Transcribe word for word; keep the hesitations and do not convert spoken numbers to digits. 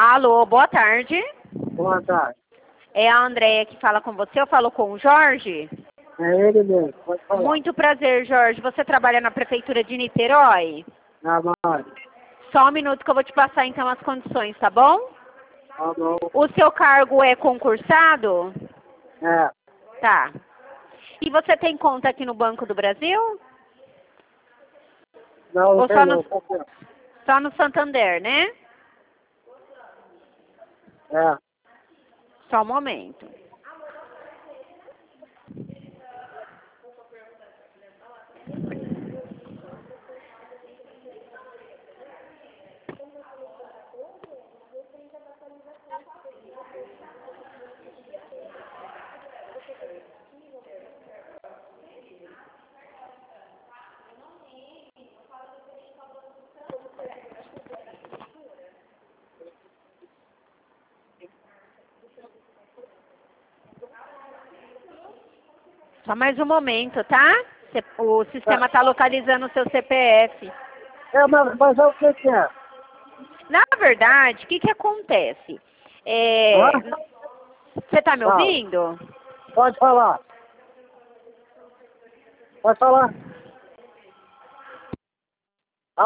Alô, boa tarde. Boa tarde. É a Andréia que fala com você. Eu falo com o Jorge. É ele mesmo, pode falar. Muito prazer, Jorge. Você trabalha na Prefeitura de Niterói? Trabalho. Só um minuto que eu vou te passar então as condições, tá bom? Tá bom. O seu cargo é concursado? É. Tá. E você tem conta aqui no Banco do Brasil? Não, não Ou tem só não. no, só no Santander, né? É. Só um momento. Só mais um momento, tá? O sistema está localizando o seu C P F. É, mas, mas é o que que é? Na verdade, o que que acontece? É... Hã? Você está me Fala. ouvindo? Pode falar. Pode falar.